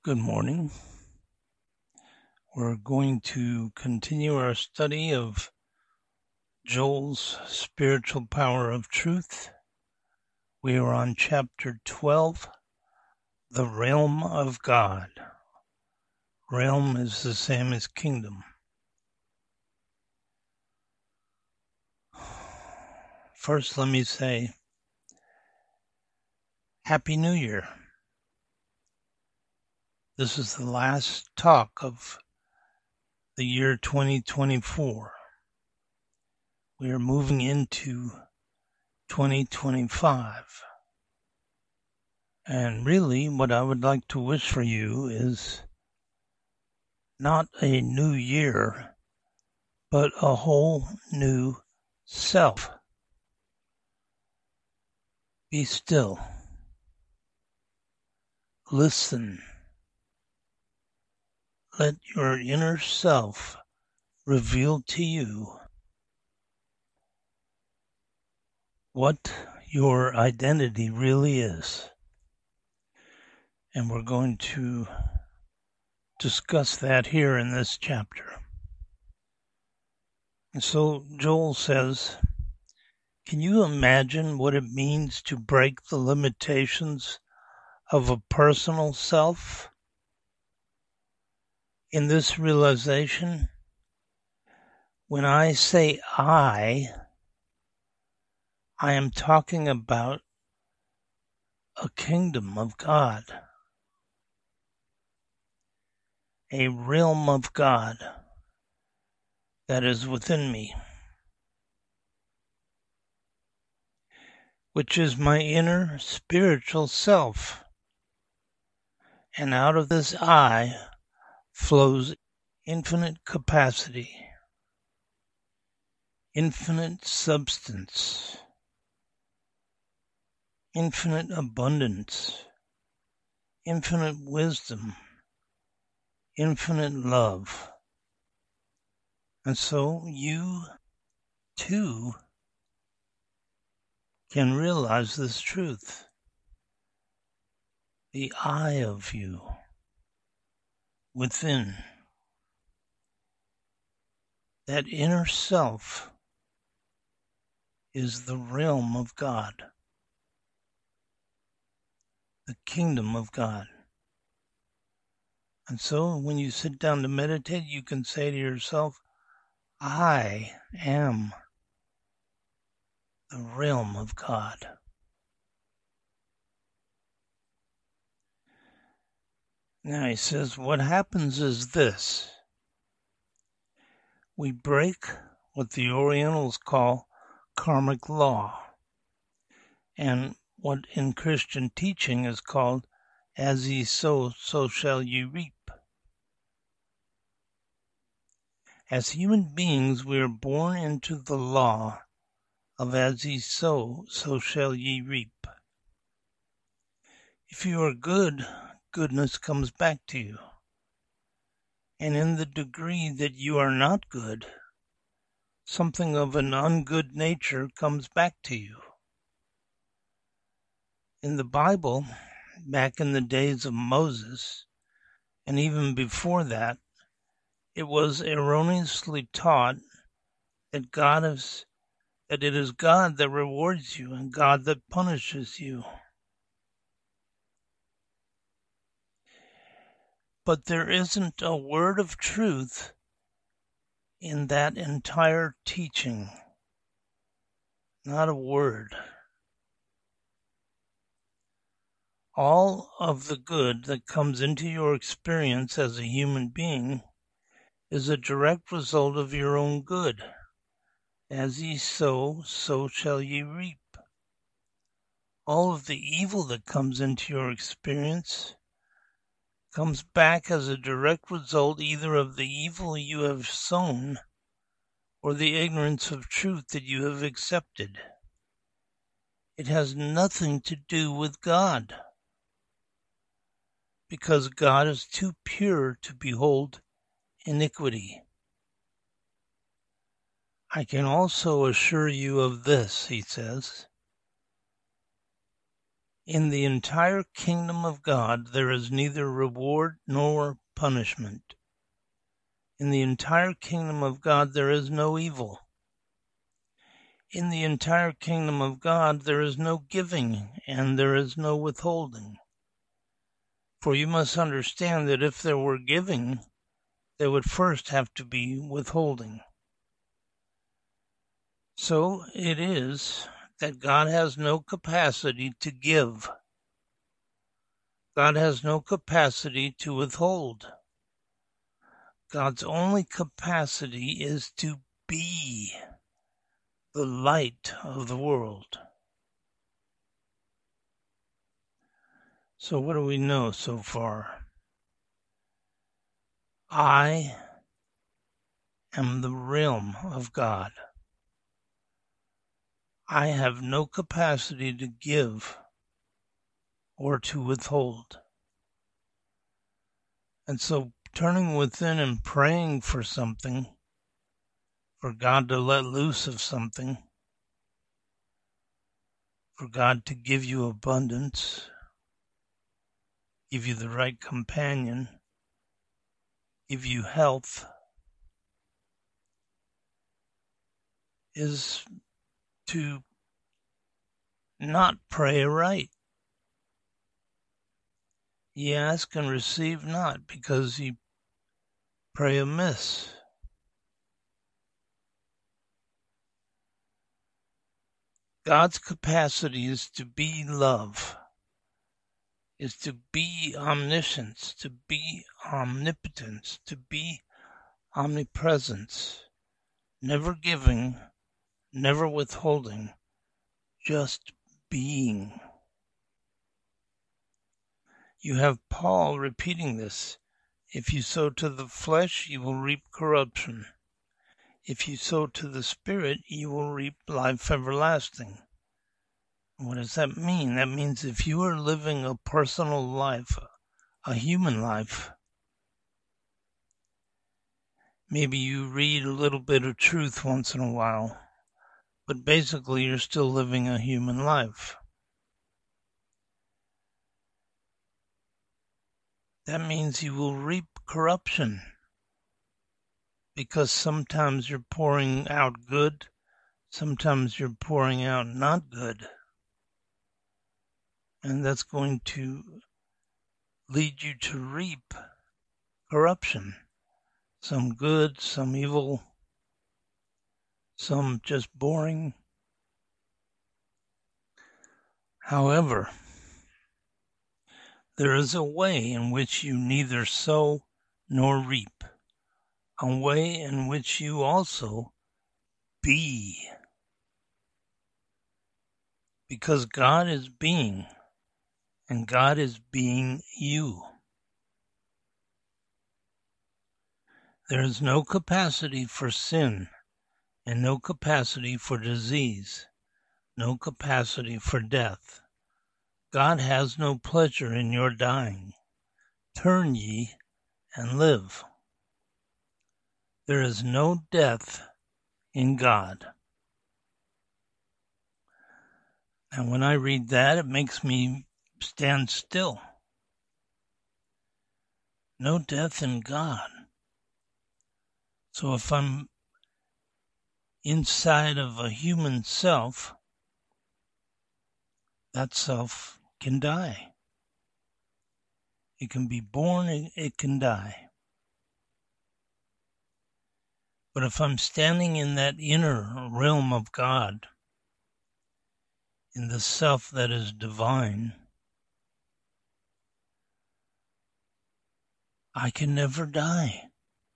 Good morning. We're going to continue our study of Joel's Spiritual Power of Truth. We are on chapter 12, The Realm of God. Realm is the same as kingdom. First, let me say, Happy New Year. This is the last talk of the year 2024. We are moving into 2025. And really, what I would like to wish for you is not a new year, but a whole new self. Be still. Listen. Let your inner self reveal to you what your identity really is. And we're going to discuss that here in this chapter. And so Joel says, can you imagine what it means to break the limitations of a personal self? In this realization, when I say I am talking about a kingdom of God, a realm of God that is within me, which is my inner spiritual self. And out of this I flows infinite capacity, infinite substance, infinite abundance, infinite wisdom, infinite love. And so you too can realize this truth. The I of you within, that inner self, is the realm of God, the kingdom of God. And so when you sit down to meditate, you can say to yourself, I am the realm of God. Now he says, what happens is this. We break what the Orientals call karmic law, and what in Christian teaching is called as ye sow, so shall ye reap. As human beings, we are born into the law of as ye sow, so shall ye reap. If you are good, goodness comes back to you. And in the degree that you are not good, something of an ungood nature comes back to you. In the Bible, back in the days of Moses, and even before that, it was erroneously taught that it is God that rewards you and God that punishes you. But there isn't a word of truth in that entire teaching. Not a word. All of the good that comes into your experience as a human being is a direct result of your own good. As ye sow, so shall ye reap. All of the evil that comes into your experience comes back as a direct result either of the evil you have sown or the ignorance of truth that you have accepted. It has nothing to do with God, because God is too pure to behold iniquity. I can also assure you of this, he says. In the entire kingdom of God there is neither reward nor punishment. In the entire kingdom of God there is no evil. In the entire kingdom of God there is no giving and there is no withholding. For you must understand that if there were giving, there would first have to be withholding. So it is that God has no capacity to give. God has no capacity to withhold. God's only capacity is to be the light of the world. So what do we know so far? I am the realm of God. I have no capacity to give or to withhold. And so turning within and praying for something, for God to let loose of something, for God to give you abundance, give you the right companion, give you health, is to not pray aright. Ye ask and receive not, because ye pray amiss. God's capacity is to be love, is to be omniscience, to be omnipotence, to be omnipresence, never giving, never withholding, just being. You have Paul repeating this. If you sow to the flesh, you will reap corruption. If you sow to the Spirit, you will reap life everlasting. What does that mean? That means if you are living a personal life, a human life, maybe you read a little bit of truth once in a while, but basically you're still living a human life. That means you will reap corruption, because sometimes you're pouring out good, sometimes you're pouring out not good. And that's going to lead you to reap corruption. Some good, some evil, some just boring. However, there is a way in which you neither sow nor reap, a way in which you also be. Because God is being, and God is being you. There is no capacity for sin, and no capacity for disease, no capacity for death. God has no pleasure in your dying. Turn ye and live. There is no death in God. And when I read that, it makes me stand still. No death in God. So if I'm inside of a human self, that self can die. It can be born, it can die. But if I'm standing in that inner realm of God, in the self that is divine, I can never die.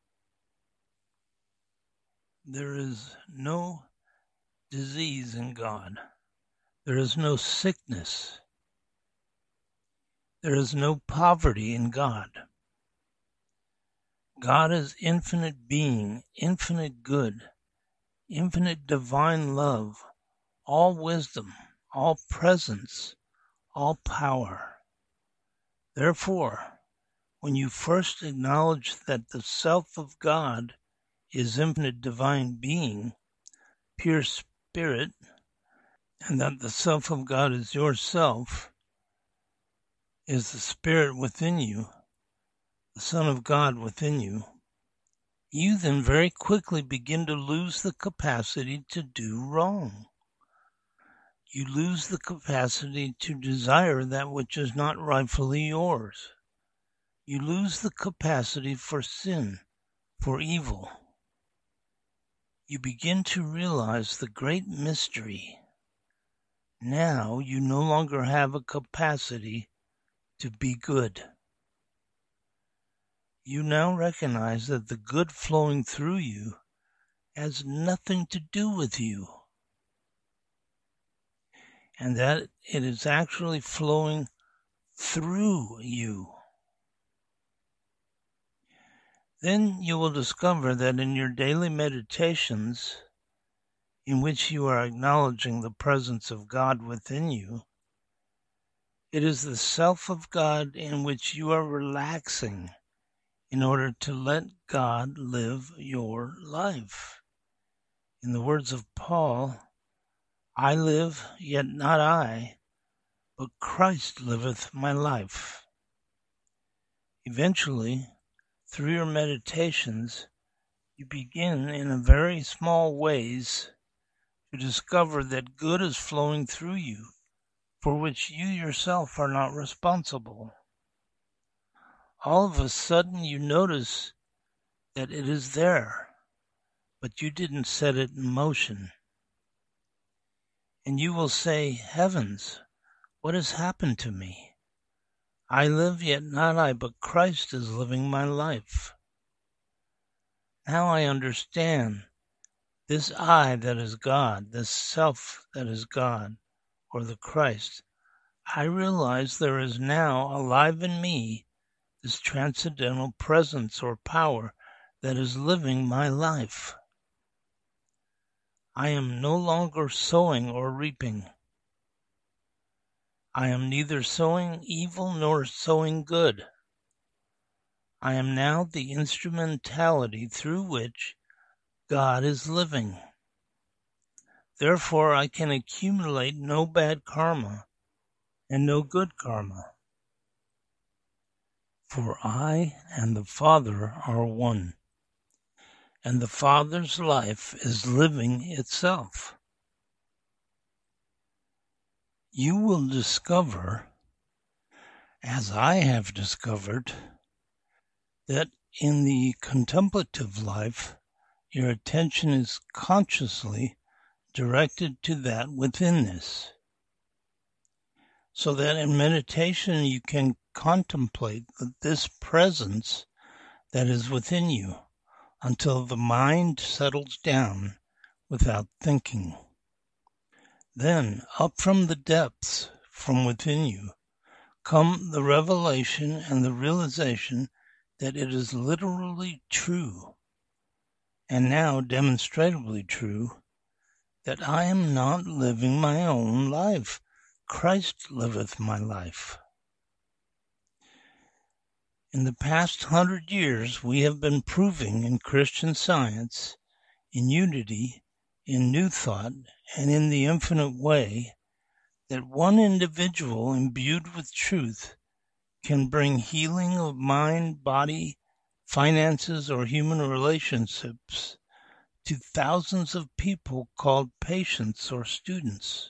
There is no disease in God. There is no sickness. There is no poverty in God. God is infinite being, infinite good, infinite divine love, all wisdom, all presence, all power. Therefore, when you first acknowledge that the self of God is infinite divine being, pure spirit, and that the self of God is yourself, is the Spirit within you, the Son of God within you, you then very quickly begin to lose the capacity to do wrong. You lose the capacity to desire that which is not rightfully yours. You lose the capacity for sin, for evil. You begin to realize the great mystery. Now you no longer have a capacity to be good. You now recognize that the good flowing through you has nothing to do with you, and that it is actually flowing through you. Then you will discover that in your daily meditations, in which you are acknowledging the presence of God within you, it is the self of God in which you are relaxing in order to let God live your life. In the words of Paul, I live, yet not I, but Christ liveth my life. Eventually, through your meditations, you begin in a very small ways to discover that good is flowing through you, for which you yourself are not responsible. All of a sudden you notice that it is there, but you didn't set it in motion. And you will say, heavens, what has happened to me? I live, yet not I, but Christ is living my life. Now I understand this I that is God, this self that is God, or the Christ. I realize there is now alive in me this transcendental presence or power that is living my life. I am no longer sowing or reaping. I am neither sowing evil nor sowing good. I am now the instrumentality through which God is living. Therefore, I can accumulate no bad karma and no good karma. For I and the Father are one, and the Father's life is living itself. You will discover, as I have discovered, that in the contemplative life, your attention is consciously directed to that within this, so that in meditation you can contemplate this presence that is within you until the mind settles down without thinking. Then, up from the depths, from within you, come the revelation and the realization that it is literally true, and now demonstrably true, that I am not living my own life. Christ liveth my life. In the past 100 years, we have been proving in Christian Science, in unity, in New Thought, and in the infinite way, that one individual imbued with truth can bring healing of mind, body, finances, or human relationships to thousands of people called patients or students.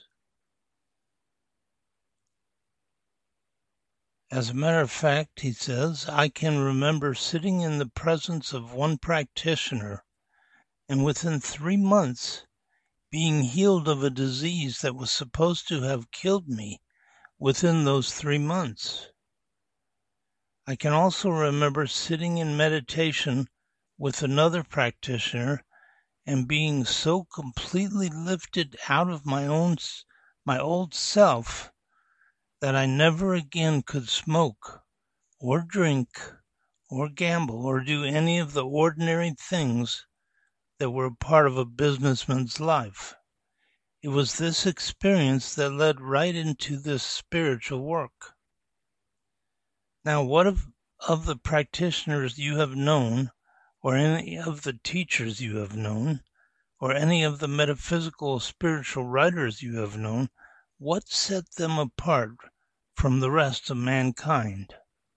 As a matter of fact, he says, I can remember sitting in the presence of one practitioner and within 3 months being healed of a disease that was supposed to have killed me within those 3 months. I can also remember sitting in meditation with another practitioner and being so completely lifted out of my old self that I never again could smoke or drink or gamble or do any of the ordinary things that were a part of a businessman's life. It was this experience that led right into this spiritual work. Now, what of the practitioners you have known, or any of the teachers you have known, or any of the metaphysical spiritual writers you have known, what set them apart from the rest of mankind?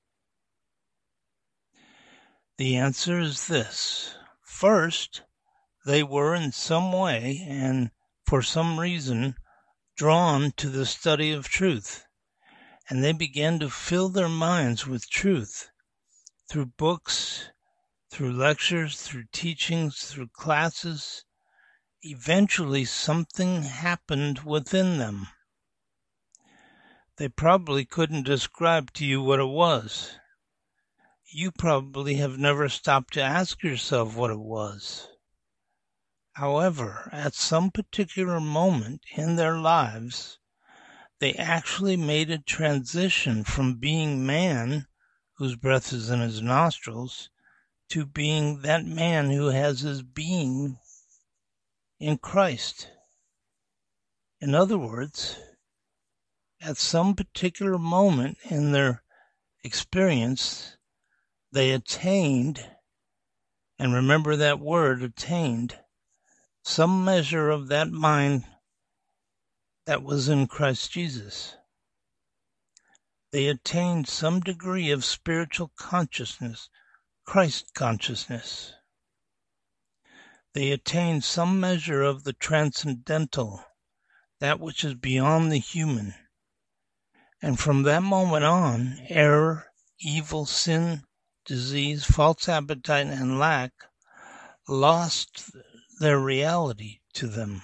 The answer is this. First, they were in some way and for some reason drawn to the study of truth, and they began to fill their minds with truth through books, through lectures, through teachings, through classes. Eventually, something happened within them. They probably couldn't describe to you what it was. You probably have never stopped to ask yourself what it was. However, at some particular moment in their lives, they actually made a transition from being man, whose breath is in his nostrils, to being that man who has his being in Christ. In other words, at some particular moment in their experience, they attained, and remember that word, attained, some measure of that mind that was in Christ Jesus. They attained some degree of spiritual consciousness, Christ consciousness. They attained some measure of the transcendental, that which is beyond the human. And from that moment on, error, evil, sin, disease, false appetite, and lack lost their reality to them.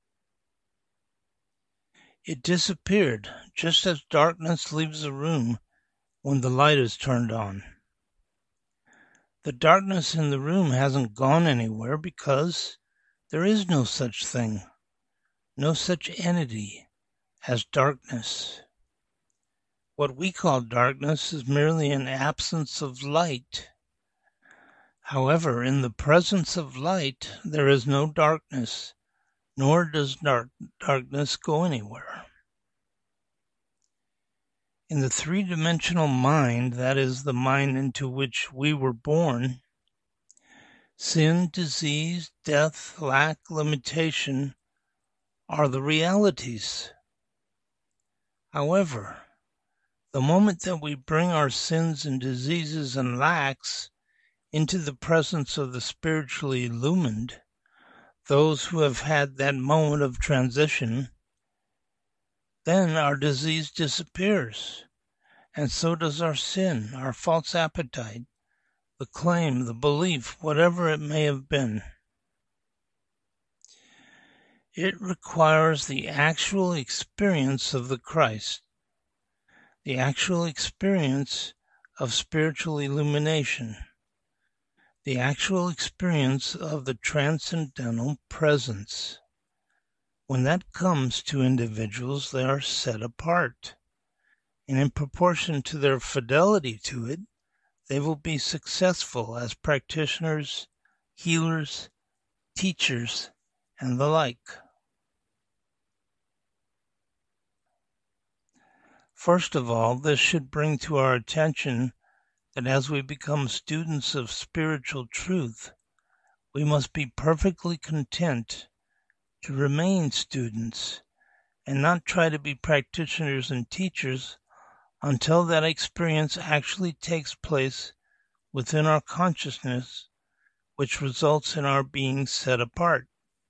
It disappeared, just as darkness leaves a room when the light is turned on. The darkness in the room hasn't gone anywhere because there is no such thing, no such entity as darkness. What we call darkness is merely an absence of light. However, in the presence of light, there is no darkness, nor does darkness go anywhere. In the three-dimensional mind, that is the mind into which we were born, sin, disease, death, lack, limitation are the realities. However, the moment that we bring our sins and diseases and lacks into the presence of the spiritually illumined, those who have had that moment of transition, then our disease disappears, and so does our sin, our false appetite, the claim, the belief, whatever it may have been. It requires the actual experience of the Christ, the actual experience of spiritual illumination, the actual experience of the transcendental presence. When that comes to individuals, they are set apart, and in proportion to their fidelity to it, they will be successful as practitioners, healers, teachers, and the like. First of all, this should bring to our attention that as we become students of spiritual truth, we must be perfectly content to remain students and not try to be practitioners and teachers until that experience actually takes place within our consciousness, which results in our being set apart.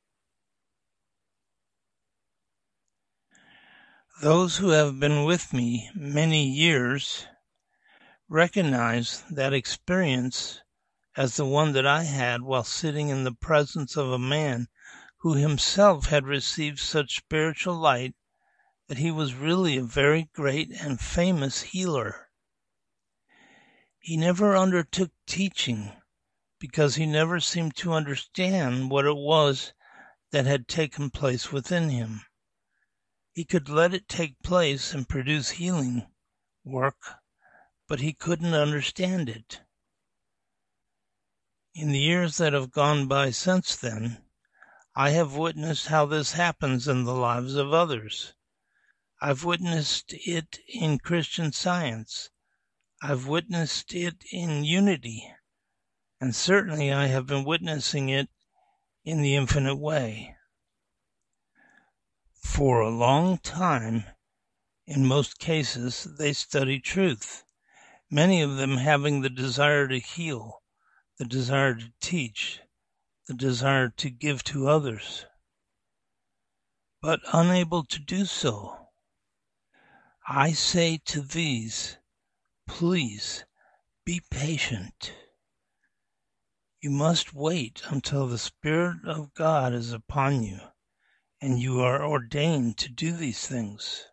Those who have been with me many years recognize that experience as the one that I had while sitting in the presence of a man who himself had received such spiritual light that he was really a very great and famous healer. He never undertook teaching because he never seemed to understand what it was that had taken place within him. He could let it take place and produce healing work, but he couldn't understand it. In the years that have gone by since then, I have witnessed how this happens in the lives of others. I've witnessed it in Christian Science. I've witnessed it in Unity. And certainly I have been witnessing it in the Infinite Way. For a long time, In most cases, they study truth, many of them having the desire to heal, the desire to teach, the desire to give to others, but unable to do so. I say to these, please be patient. You must wait until the Spirit of God is upon you, and you are ordained to do these things.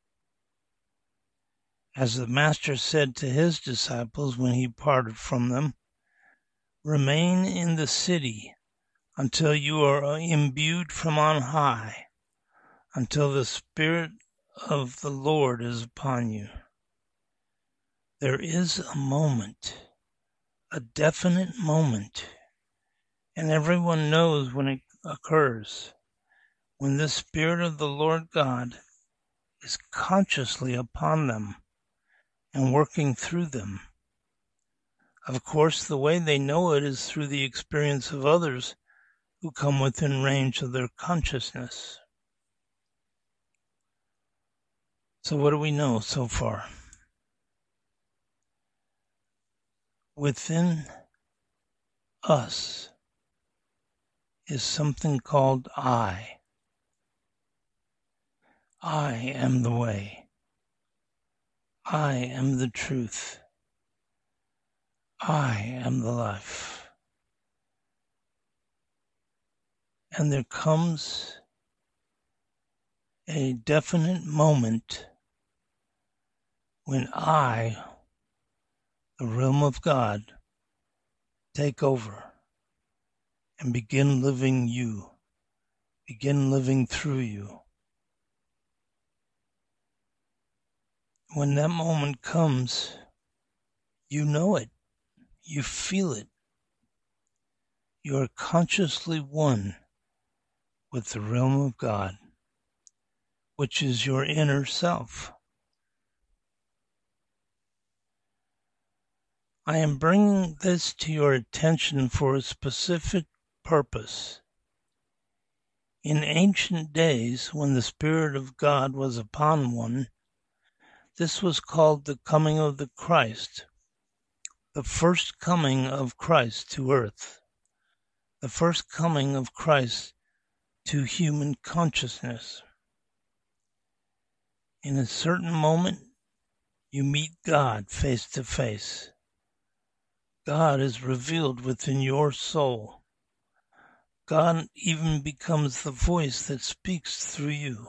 As the Master said to his disciples when he parted from them, remain in the city until you are imbued from on high, until the Spirit of the Lord is upon you. There is a moment, a definite moment, and everyone knows when it occurs, when the Spirit of the Lord God is consciously upon them and working through them. Of course, the way they know it is through the experience of others who come within range of their consciousness. So what do we know so far? Within us is something called I. I am the way. I am the truth. I am the life. And there comes a definite moment when I, the realm of God, take over and begin living you, begin living through you. When that moment comes, you know it, you feel it. You are consciously one with the realm of God, which is your inner self. I am bringing this to your attention for a specific purpose. In ancient days, when the Spirit of God was upon one, this was called the coming of the Christ, the first coming of Christ to earth, the first coming of Christ to human consciousness. In a certain moment, you meet God face to face. God is revealed within your soul. God even becomes the voice that speaks through you.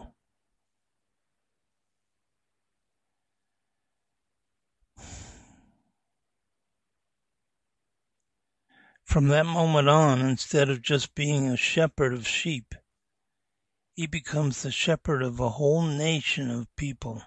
From that moment on, instead of just being a shepherd of sheep, he becomes the shepherd of a whole nation of people.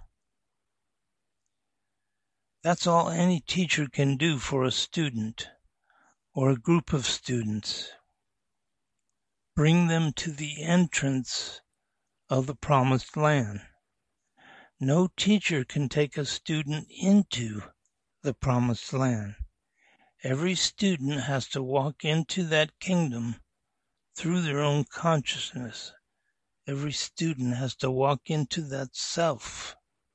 That's all any teacher can do for a student or a group of students. Bring them to the entrance of the promised land. No teacher can take a student into the promised land. Every student has to walk into that kingdom through their own consciousness. Every student has to walk into that self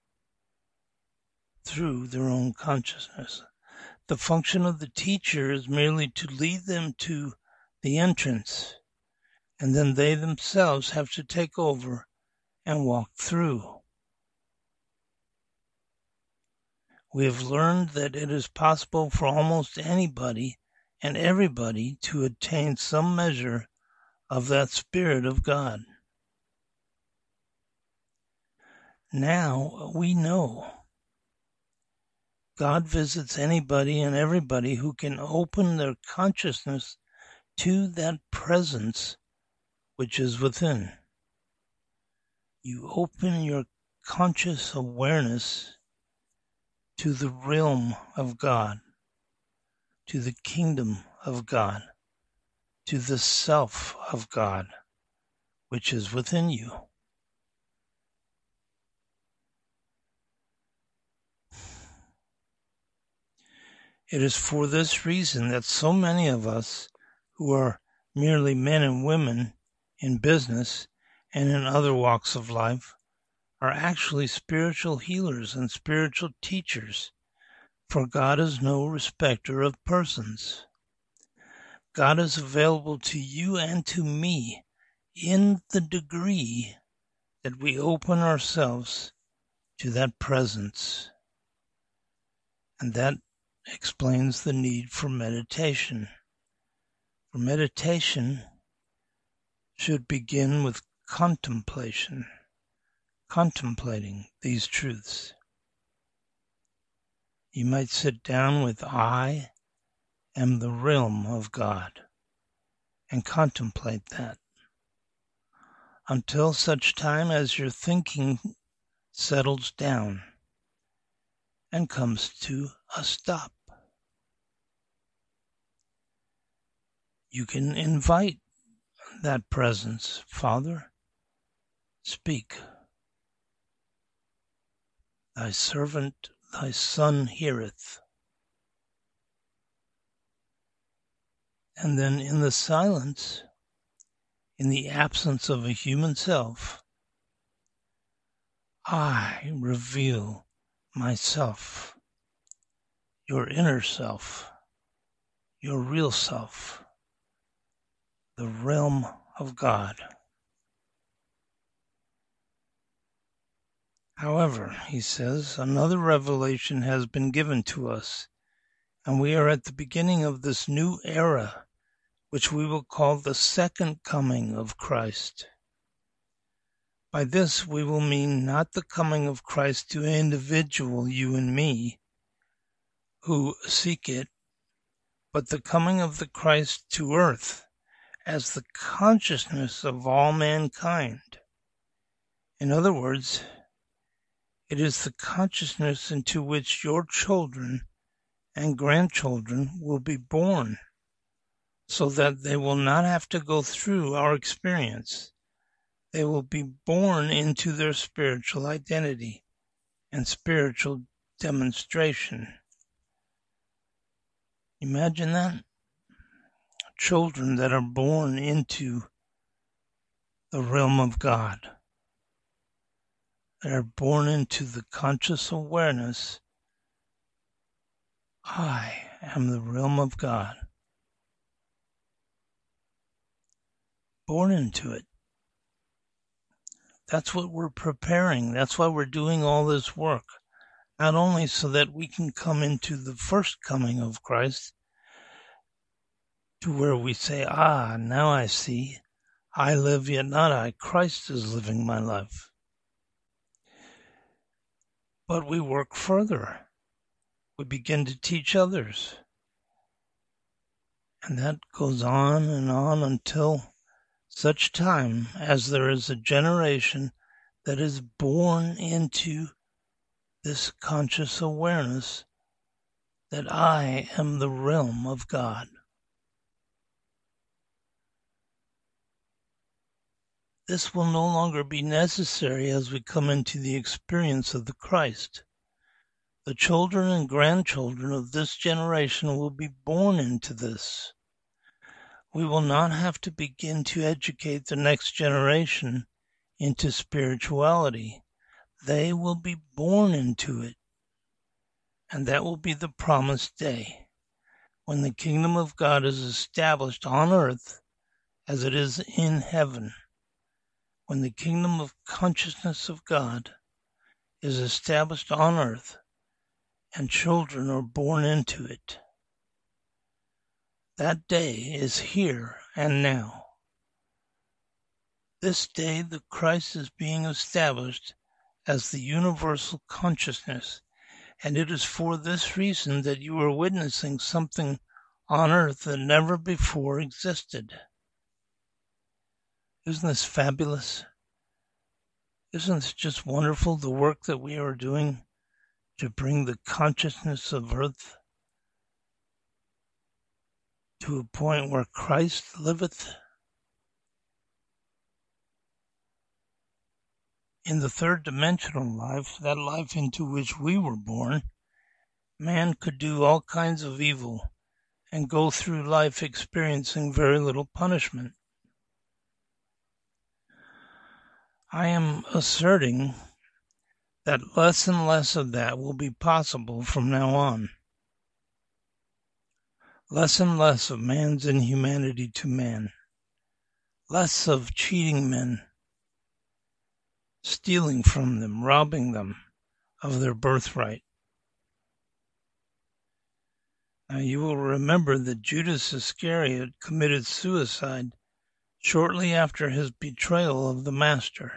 through their own consciousness. The function of the teacher is merely to lead them to the entrance, and then they themselves have to take over and walk through. We have learned that it is possible for almost anybody and everybody to attain some measure of that Spirit of God. Now we know God visits anybody and everybody who can open their consciousness to that presence which is within. You open your conscious awareness to the realm of God, to the kingdom of God, to the self of God, which is within you. It is for this reason that so many of us who are merely men and women in business and in other walks of life are actually spiritual healers and spiritual teachers, for God is no respecter of persons. God is available to you and to me in the degree that we open ourselves to that presence. And that explains the need for meditation. For meditation should begin with contemplation, contemplating these truths. You might sit down with I am the realm of God and contemplate that until such time as your thinking settles down and comes to a stop. You can invite that presence. Father, speak. Thy servant, thy son heareth. And then in the silence, in the absence of a human self, I reveal myself, your inner self, your real self, the realm of God. However, he says, another revelation has been given to us, and we are at the beginning of this new era, which we will call the second coming of Christ. By this we will mean not the coming of Christ to individual you and me who seek it, but the coming of the Christ to earth as the consciousness of all mankind. In other words, it is the consciousness into which your children and grandchildren will be born, so that they will not have to go through our experience. They will be born into their spiritual identity and spiritual demonstration. Imagine that. Children that are born into the realm of God. They are born into the conscious awareness, I am the realm of God. Born into it. That's what we're preparing. That's why we're doing all this work. Not only so that we can come into the first coming of Christ, to where we say, now I see. I live, yet not I. Christ is living my life. But we work further. We begin to teach others. And that goes on until such time as there is a generation that is born into this conscious awareness that I am the realm of God. This will no longer be necessary as we come into the experience of the Christ. The children and grandchildren of this generation will be born into this. We will not have to begin to educate the next generation into spirituality. They will be born into it. And that will be the promised day, when the kingdom of God is established on earth as it is in heaven. When the kingdom of consciousness of God is established on earth and children are born into it. That day is here and now. This day the Christ is being established as the universal consciousness, and it is for this reason that you are witnessing something on earth that never before existed. Isn't this fabulous? Isn't this just wonderful, the work that we are doing to bring the consciousness of earth to a point where Christ liveth? In the third dimensional life, that life into which we were born, man could do all kinds of evil and go through life experiencing very little punishment. I am asserting that less and less of that will be possible from now on. Less and less of man's inhumanity to man. Less of cheating men, stealing from them, robbing them of their birthright. Now you will remember that Judas Iscariot committed suicide shortly after his betrayal of the Master.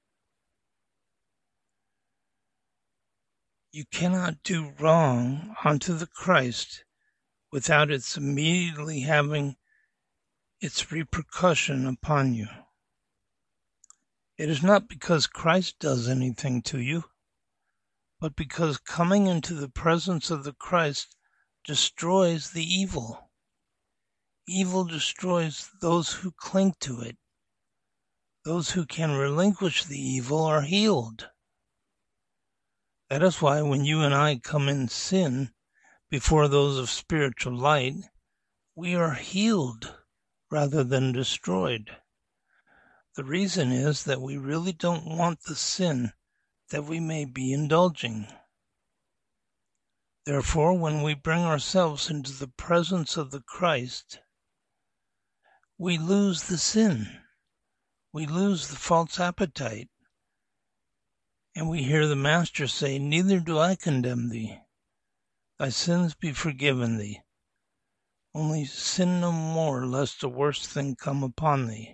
You cannot do wrong unto the Christ without its immediately having its repercussion upon you. It is not because Christ does anything to you, but because coming into the presence of the Christ destroys the evil. Evil destroys those who cling to it. Those who can relinquish the evil are healed. That is why when you and I come in sin before those of spiritual light, we are healed rather than destroyed. The reason is that we really don't want the sin that we may be indulging. Therefore, when we bring ourselves into the presence of the Christ, we lose the sin. We lose the false appetite. And we hear the Master say, "Neither do I condemn thee. Thy sins be forgiven thee. Only sin no more, lest a worse thing come upon thee."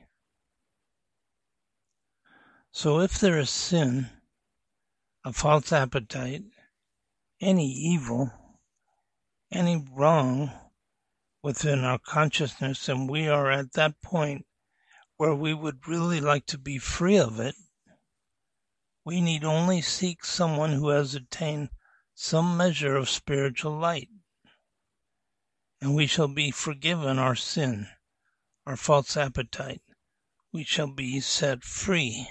So if there is sin, a false appetite, any evil, any wrong within our consciousness, and we are at that point where we would really like to be free of it, we need only seek someone who has attained some measure of spiritual light, and we shall be forgiven our sin, our false appetite. We shall be set free.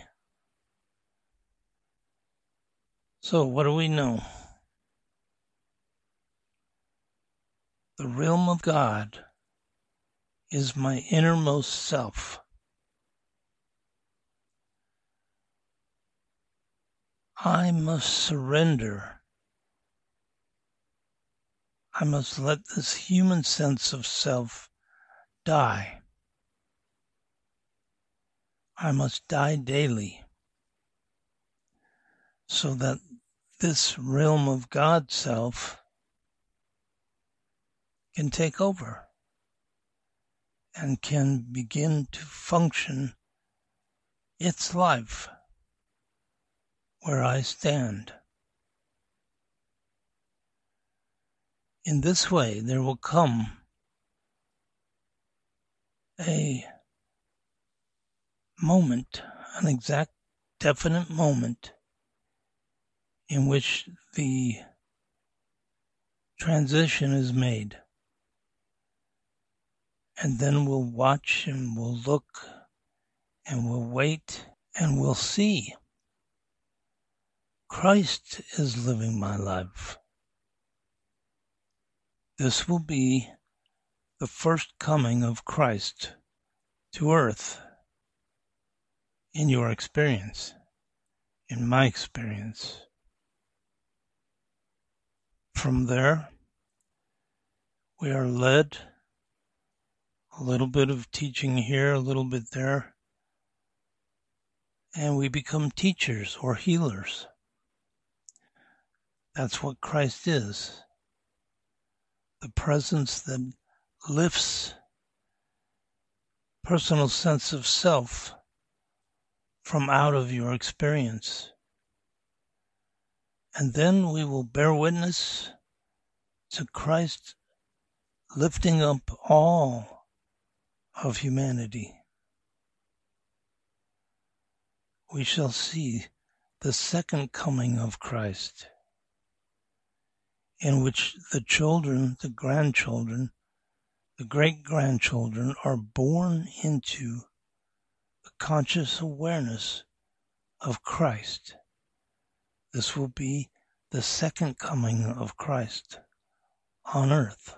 So what do we know? The realm of God is my innermost self. I must surrender. I must let this human sense of self die. I must die daily so that this realm of God self can take over and can begin to function its life where I stand. In this way, there will come a moment, an exact, definite moment in which the transition is made. And then we'll watch and we'll look and we'll wait and we'll see. Christ is living my life. This will be the first coming of Christ to earth in your experience, in my experience. From there, we are led, a little bit of teaching here, a little bit there, and we become teachers or healers. That's what Christ is. The presence that lifts personal sense of self from out of your experience. And then we will bear witness to Christ lifting up all of humanity. We shall see the second coming of Christ, in which the children, the grandchildren, the great-grandchildren are born into the conscious awareness of Christ. This will be the second coming of Christ on earth.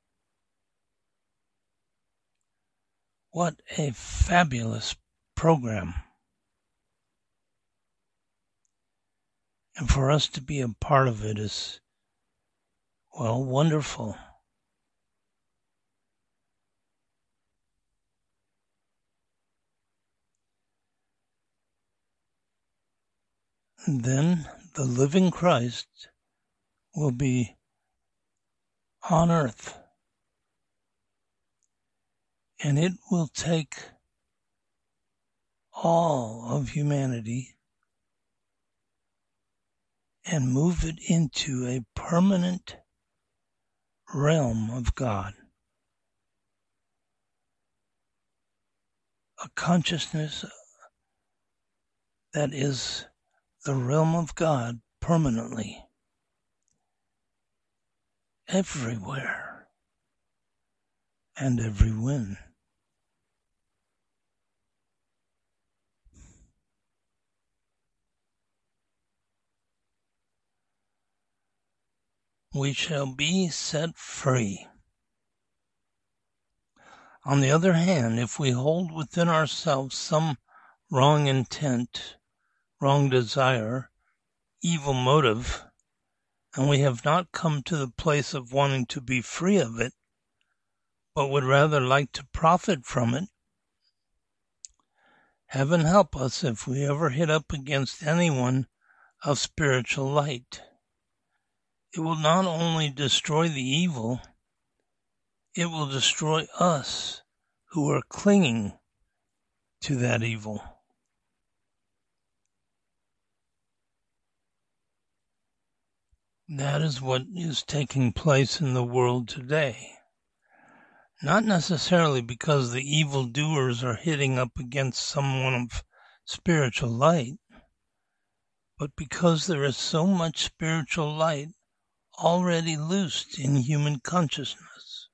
What a fabulous program. And for us to be a part of it is, well, wonderful. And then the living Christ will be on earth. And it will take all of humanity and move it into a permanent realm of God. A consciousness that is the realm of God permanently. Everywhere and everywhen. We shall be set free. On the other hand, if we hold within ourselves some wrong intent, wrong desire, evil motive, and we have not come to the place of wanting to be free of it, but would rather like to profit from it, heaven help us if we ever hit up against anyone of spiritual light. It will not only destroy the evil, it will destroy us who are clinging to that evil. That is what is taking place in the world today. Not necessarily because the evildoers are hitting up against someone of spiritual light, but because there is so much spiritual light already loosed in human consciousness.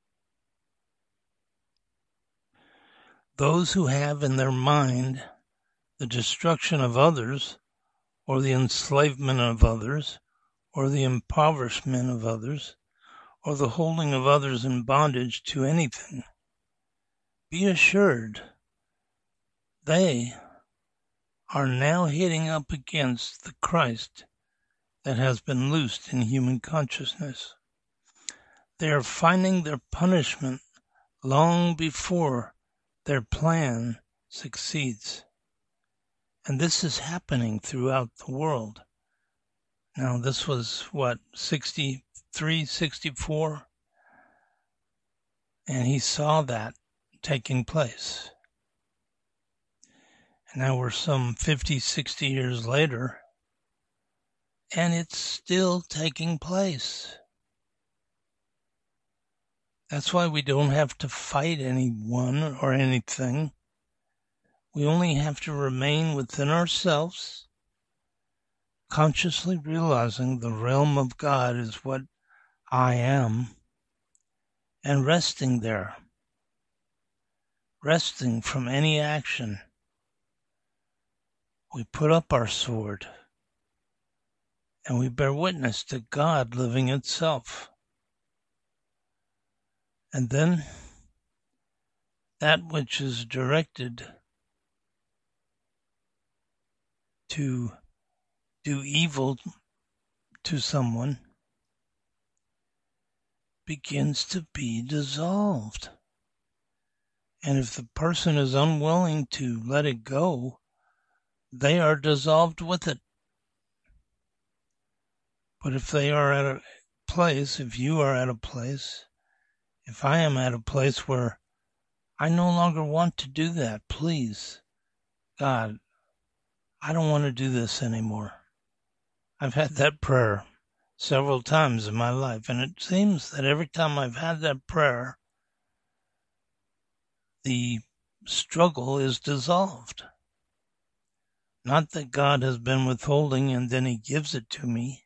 Those who have in their mind the destruction of others, or the enslavement of others, or the impoverishment of others, or the holding of others in bondage to anything, be assured they are now hitting up against the Christ that has been loosed in human consciousness. They are finding their punishment long before their plan succeeds. And this is happening throughout the world. Now, this was, 63, 64? And he saw that taking place. And now we're some 50, 60 years later, and it's still taking place. That's why we don't have to fight anyone or anything. We only have to remain within ourselves, consciously realizing the realm of God is what I am, and resting there, resting from any action. We put up our sword, and we bear witness to God living itself. And then that which is directed to do evil to someone begins to be dissolved. And if the person is unwilling to let it go, they are dissolved with it. But if they are at a place, if you are at a place, if I am at a place where I no longer want to do that, please, God, I don't want to do this anymore. I've had that prayer several times in my life, and it seems that every time I've had that prayer, the struggle is dissolved. Not that God has been withholding and then he gives it to me.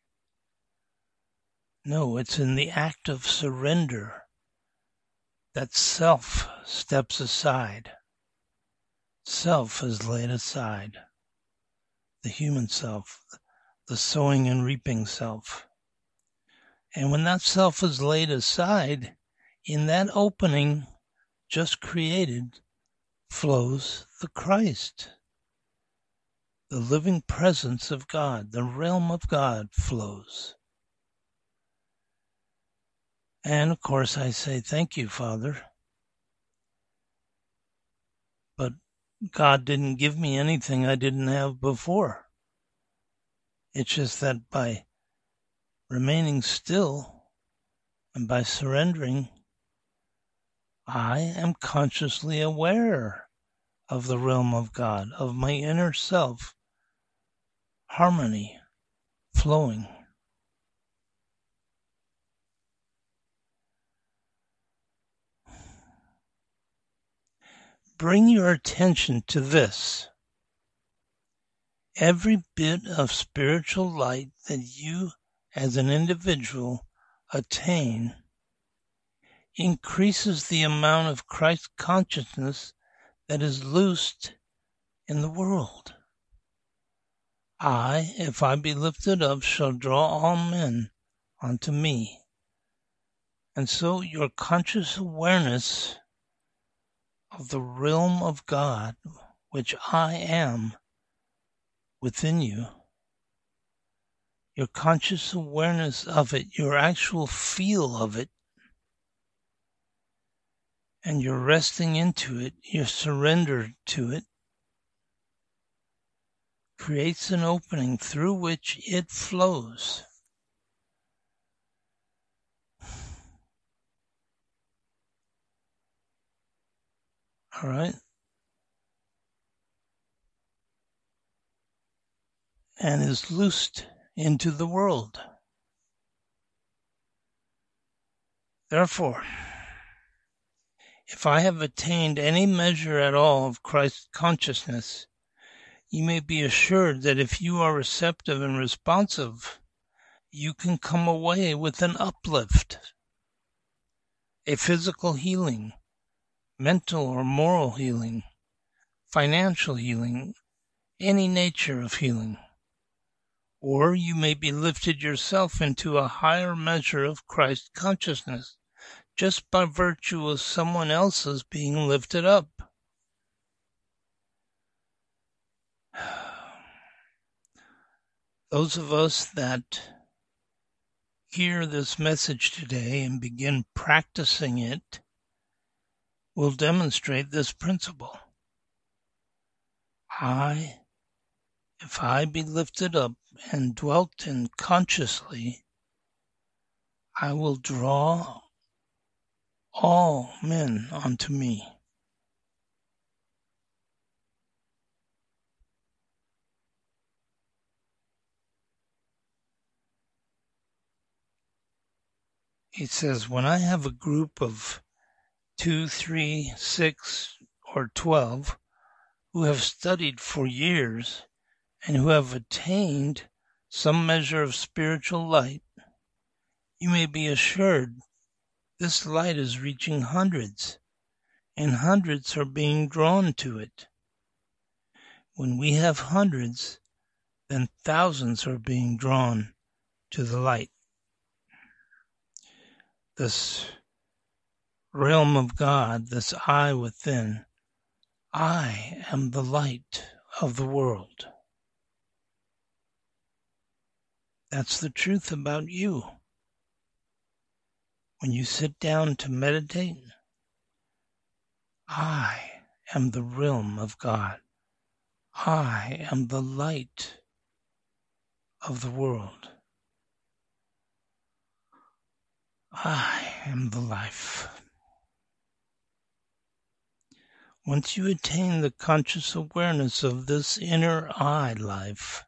No, it's in the act of surrender that self steps aside. Self is laid aside. The human self, the sowing and reaping self. And when that self is laid aside, in that opening just created flows the Christ. the living presence of God, the realm of God flows. And of course I say, thank you, Father. But God didn't give me anything I didn't have before. It's just that by remaining still and by surrendering, I am consciously aware of the realm of God, of my inner self, harmony flowing. Bring your attention to this. Every bit of spiritual light that you as an individual attain increases the amount of Christ consciousness that is loosed in the world. I, if I be lifted up, shall draw all men unto me. And so your conscious awareness of the realm of God, which I am within you, your conscious awareness of it, your actual feel of it, and you're resting into it, you're surrendered to it, creates an opening through which it flows. All right? And is loosed into the world. Therefore, if I have attained any measure at all of Christ's consciousness, you may be assured that if you are receptive and responsive, you can come away with an uplift, a physical healing, mental or moral healing, financial healing, any nature of healing. Or you may be lifted yourself into a higher measure of Christ consciousness, just by virtue of someone else's being lifted up. Those of us that hear this message today and begin practicing it will demonstrate this principle. If I be lifted up and dwelt in consciously, I will draw all men unto me. He says, when I have a group of 2, 3, 6, or 12 who have studied for years and who have attained some measure of spiritual light, you may be assured this light is reaching hundreds, and hundreds are being drawn to it. When we have hundreds, then thousands are being drawn to the light. This realm of God, this I within, I am the light of the world. That's the truth about you. When you sit down to meditate, I am the realm of God. I am the light of the world. I am the life. Once you attain the conscious awareness of this inner I life,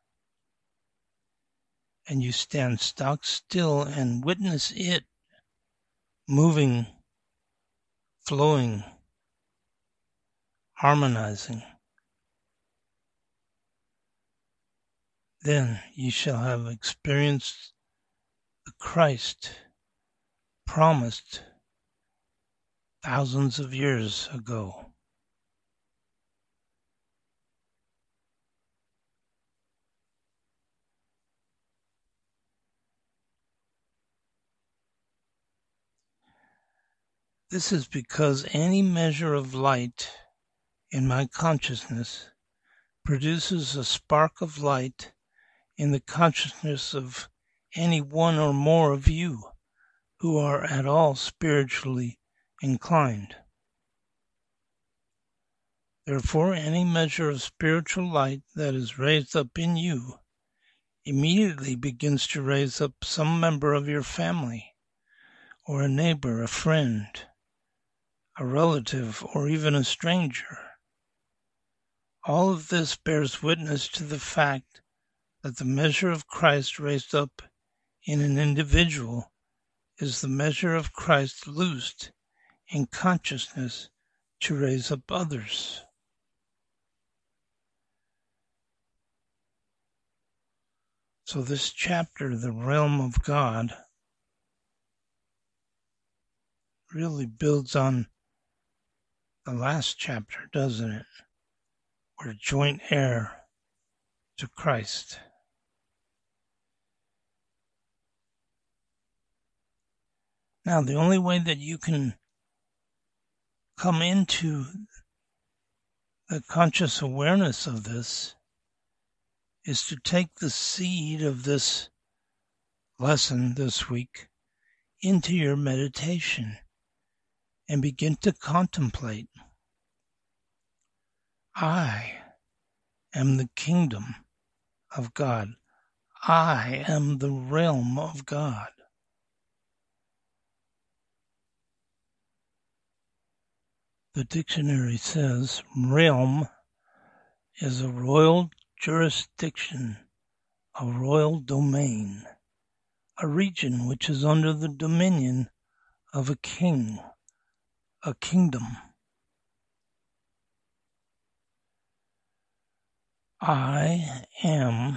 and you stand stock still and witness it moving, flowing, harmonizing, then you shall have experienced the Christ promised thousands of years ago. This is because any measure of light in my consciousness produces a spark of light in the consciousness of any one or more of you who are at all spiritually inclined. Therefore, any measure of spiritual light that is raised up in you immediately begins to raise up some member of your family, or a neighbor, a friend, a relative, or even a stranger. All of this bears witness to the fact that the measure of Christ raised up in an individual is the measure of Christ loosed in consciousness to raise up others. So this chapter, The Realm of God, really builds on the last chapter, doesn't it? We're joint heir to Christ. Now, the only way that you can come into the conscious awareness of this is to take the seed of this lesson this week into your meditation and begin to contemplate. I am the kingdom of God. I am the realm of God. The dictionary says realm is a royal jurisdiction, a royal domain, a region which is under the dominion of a king, a kingdom. I am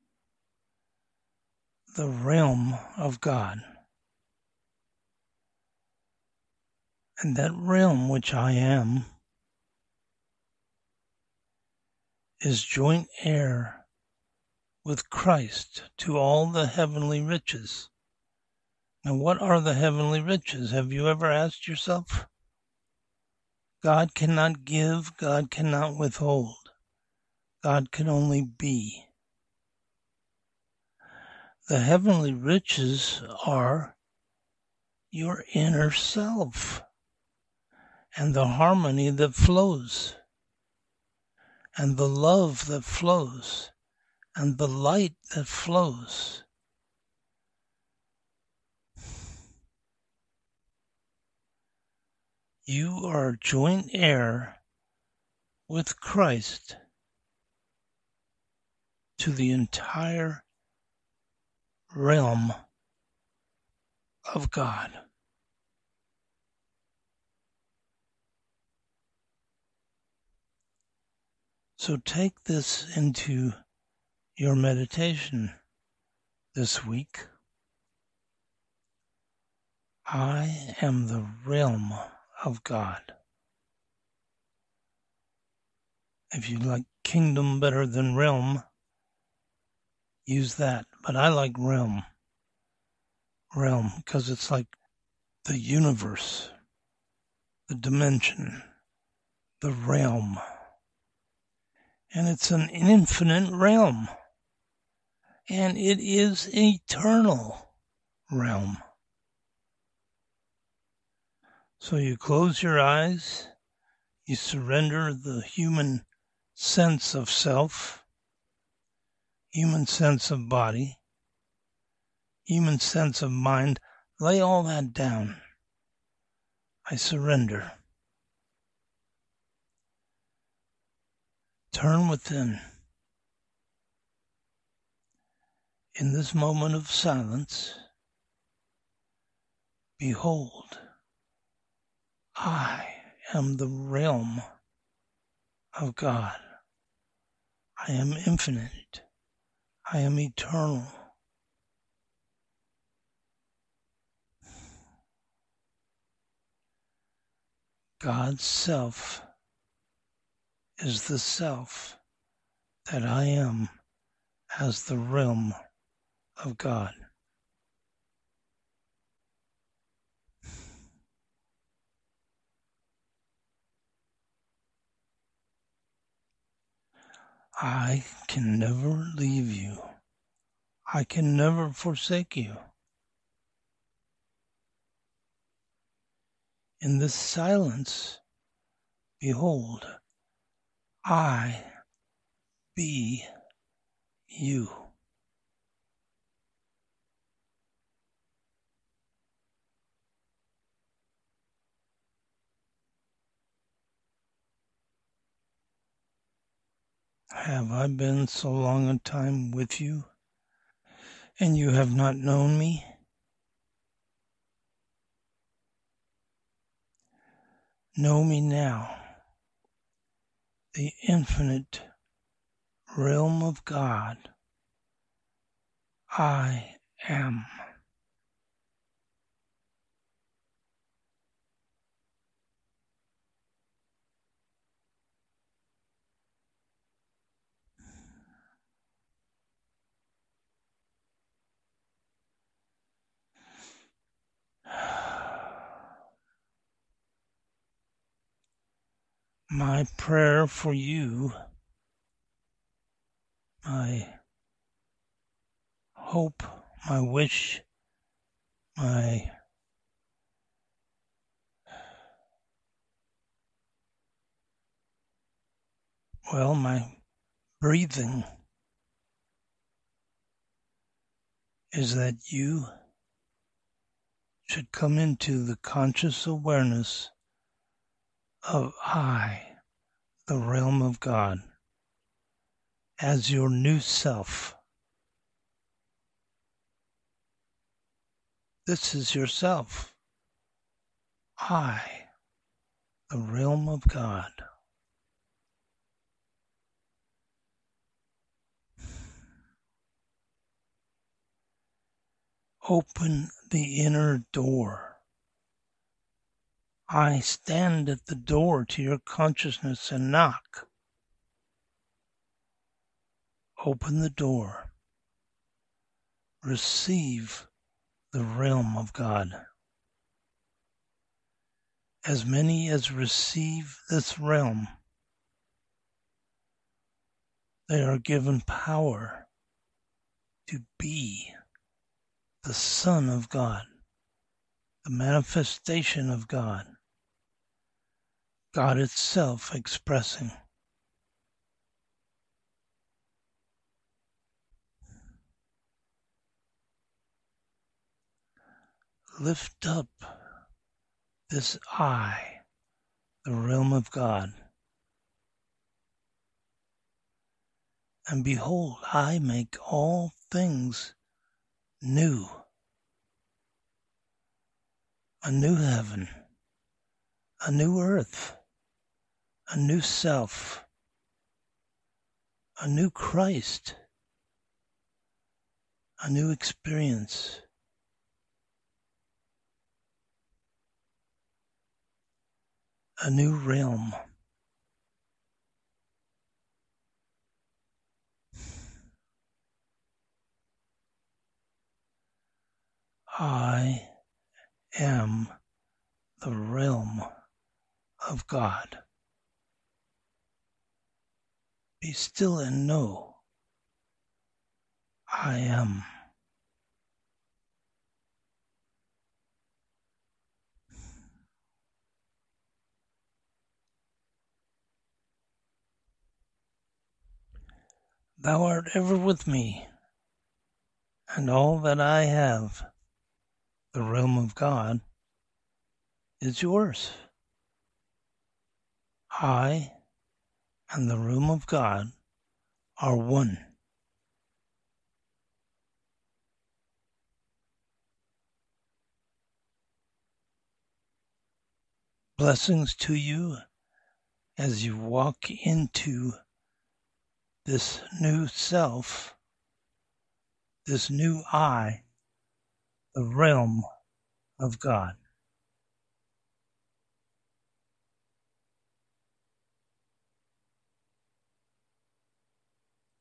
the realm of God. And that realm which I am is joint heir with Christ to all the heavenly riches. Now, what are the heavenly riches? Have you ever asked yourself? God cannot give, God cannot withhold. God can only be. The heavenly riches are your inner self and the harmony that flows and the love that flows and the light that flows. You are joint heir with Christ to the entire realm of God. So take this into your meditation this week. I am the realm of God. If you like kingdom better than realm, use that. But I like realm. Realm, because it's like the universe, the dimension, the realm. And it's an infinite realm. And it is an eternal realm. So you close your eyes, you surrender the human sense of self, human sense of body, human sense of mind. Lay all that down. I surrender. Turn within. In this moment of silence, behold, I am the realm of God. I am infinite. I am eternal. God's self is the self that I am as the realm of God. I can never leave you. I can never forsake you. In this silence, behold, I be you. Have I been so long a time with you, and you have not known me? Know me now, the infinite realm of God. I am. My prayer for you, my hope, my wish, my breathing is that you should come into the conscious awareness of I, the realm of God, as your new self. This is yourself. I, the realm of God. Open the inner door. I stand at the door to your consciousness and knock. Open the door. Receive the realm of God. As many as receive this realm, they are given power to be the Son of God, the manifestation of God, God itself expressing. Lift up this I, the realm of God, and behold, I make all things new. A new heaven, a new earth, a new self, a new Christ, a new experience. A new realm. I am the realm of God. Be still and know I am. Thou art ever with me, and all that I have, the realm of God, is yours. I and the realm of God are one. Blessings to you as you walk into this new self, this new I, the realm of God.